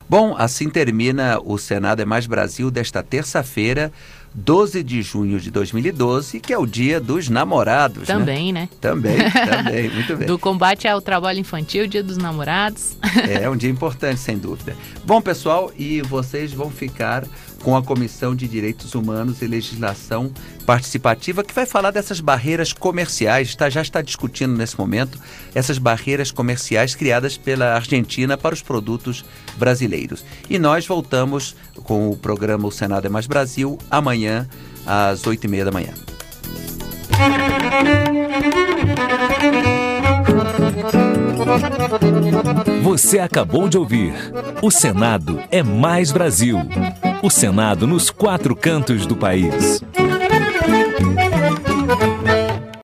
Bom, assim termina o Senado é Mais Brasil desta terça-feira, 12 de junho de 2012, que é o dia dos namorados, Também, né? Também, muito bem. Do combate ao trabalho infantil, dia dos namorados. É um dia importante, sem dúvida. Bom, pessoal, e vocês vão ficar com a Comissão de Direitos Humanos e Legislação Participativa, que vai falar dessas barreiras comerciais, já está discutindo nesse momento, essas barreiras comerciais criadas pela Argentina para os produtos brasileiros. E nós voltamos com o programa O Senado é Mais Brasil, amanhã, às 8h30 da manhã. Você acabou de ouvir O Senado é Mais Brasil. O Senado nos 4 cantos do país.